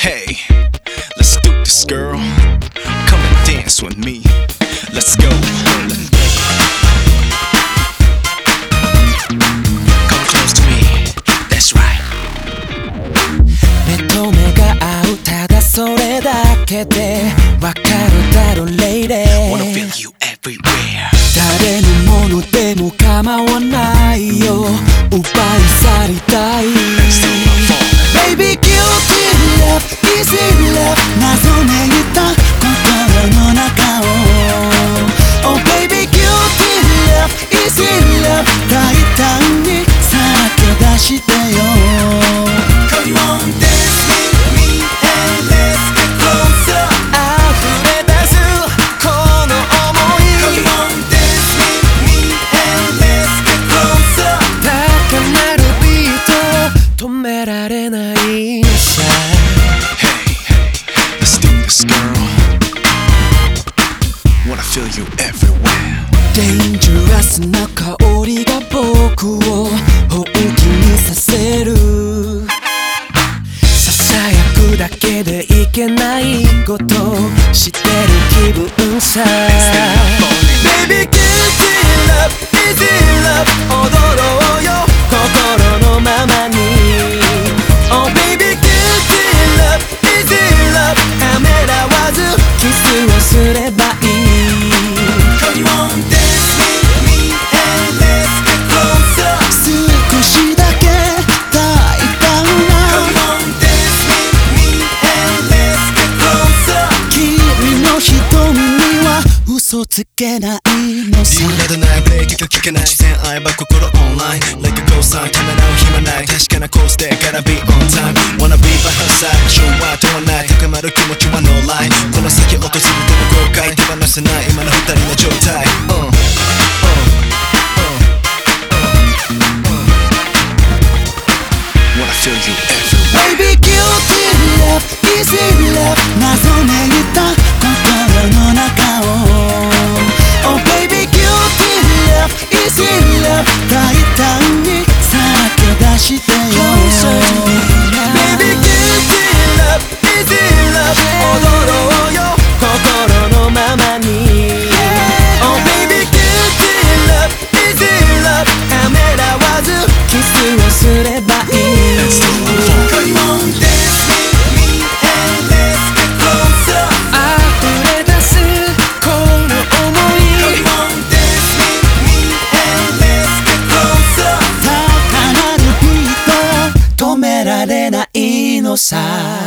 Hey, let's do this, girl. Come and dance with me. Let's go. Come close to me. That's right. 目と目が合うただそれだけでわかるだろ Lady Wanna feel you everywhere. 誰のものでも構わないよ奪い去りたい Baby guilty love easy love 謎めいた心の中を Oh baby guilty love easy love 大胆にさらけ出してよ Come on, dance with me and let's get closer. 溢れ出すこの想い Come on, dance with me and let's get closer. 高鳴るビート止められないのさ Hey, hey, let's do this, girl. Wanna feel you everywhere. Dangerous な香りが僕を本気にさせるささやくだけでいけないこと知ってる気分さ Baby guilty love easy love 踊ろうよ心のままに Oh baby guilty love easy love ためらわずキスをすればいい Come on, dance with me and let's get closer. 少しだけ大胆 Come な on, dance with me and let's get closer. 君の瞳には嘘つけないのさ理由などないブレーキが効かない自然合えば心オンライン Like a ghost sign ためらう暇ない確かなコースで Gotta be on time Wanna be by her side 昭和とはない高まる気持ちは No lie この先訪れても後悔手放せない今の二人の状態 Wanna feel you everywhere. Baby guilty love easy love 謎めいた心の中を Oh baby guilty love easy love 大胆にさらけ出してよ Baby guilty love easy love 踊ろうよ心のままに Oh baby guilty love easy love ためらわずキスをすればいい Come on, dance with me and let's get closer. 溢れ出すこの想い Come on, dance with me and let's get closer. 高鳴るビート止められないのさ